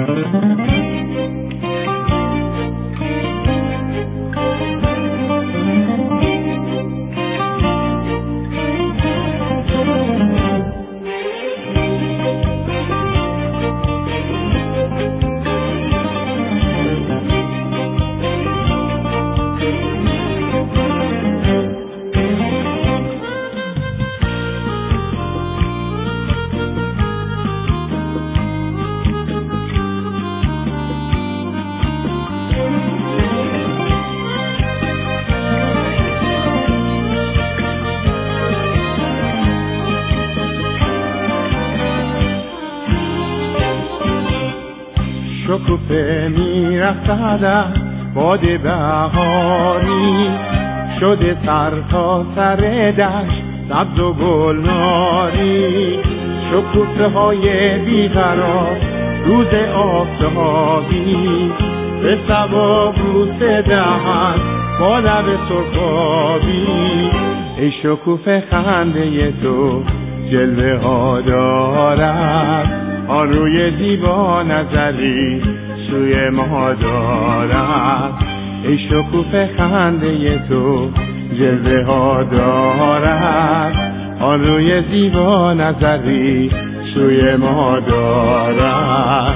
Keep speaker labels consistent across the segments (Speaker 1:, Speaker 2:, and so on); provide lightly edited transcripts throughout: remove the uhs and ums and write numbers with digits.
Speaker 1: شکوفه میرقصد باد بهاری، شده سر تا سر دشت سبز و گلناری. شکوفه های بیقرار روز آفتابی، به صبا بوسه دهن با لب سرخابی. ای شکوفه خنده تو جلوه ها دارد، آن روی زیبا نظری سوی ما دارد. ای شکوفه خنده تو جلوه ها دارد، آن روی زیبا نظری سوی ما دارد.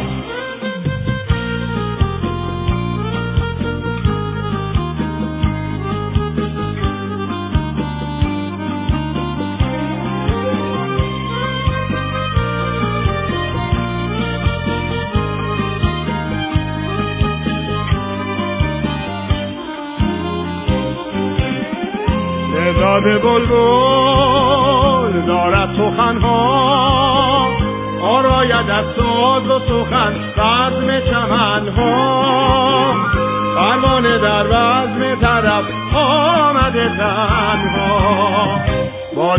Speaker 1: تعداد بلبل دارد سخنها، آراید از ساز و سخن بزم چمنها. پروانه در بزم طرب آمده تنها، باد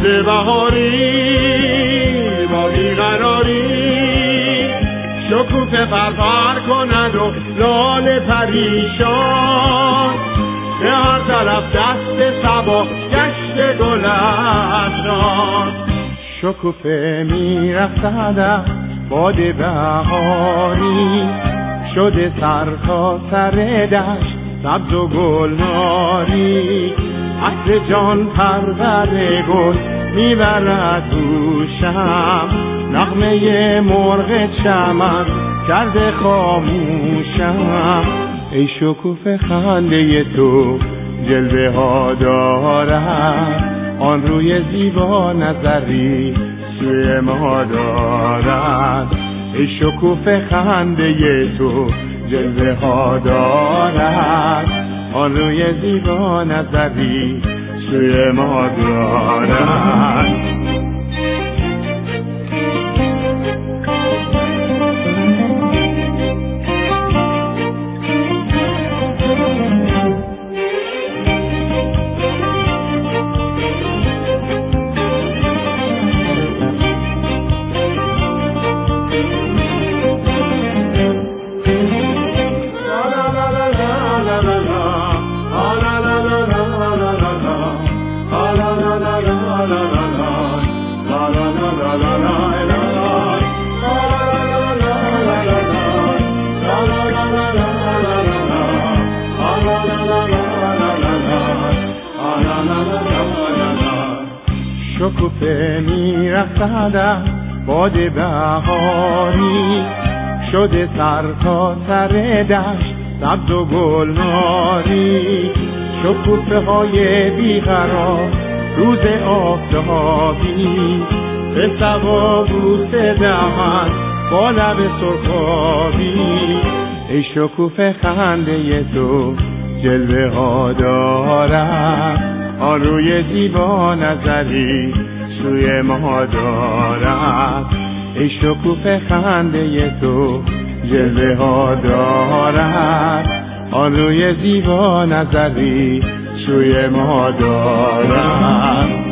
Speaker 1: بهاری با بیقراری. شکوفه پرپر کند و لاله پریشان، به هر طرف دست صبا گشت گل افشان. شکوفه میرقصد باد بهاری، شده سر تا سر دشت سبز و گلناری. عطر جان پرور گل میبرد دوشم، نغمه مرغ چمن کرده خاموشم. ای شکوفه خنده تو جلوه ها دارد، آن روی زیبا نظری سوی ما دارد. ای شکوفه خنده تو جلوه ها دارد، آن روی زیبا نظری سوی ما دارد. شکوفه میرقصد باد بهاری، شده سر تا سر دشت سبز و گلناری. شکوفه های بیقرار روز آفتابی، به صبا بوسه دهن با لب سرخابی. ای شکوفه خنده تو جلوه ها دارد، آن روی زیبا نظری سوی ما دارد. ای شکوفه خنده تو جلوه ها دارد، آن روی زیبا نظری سوی ما دارد.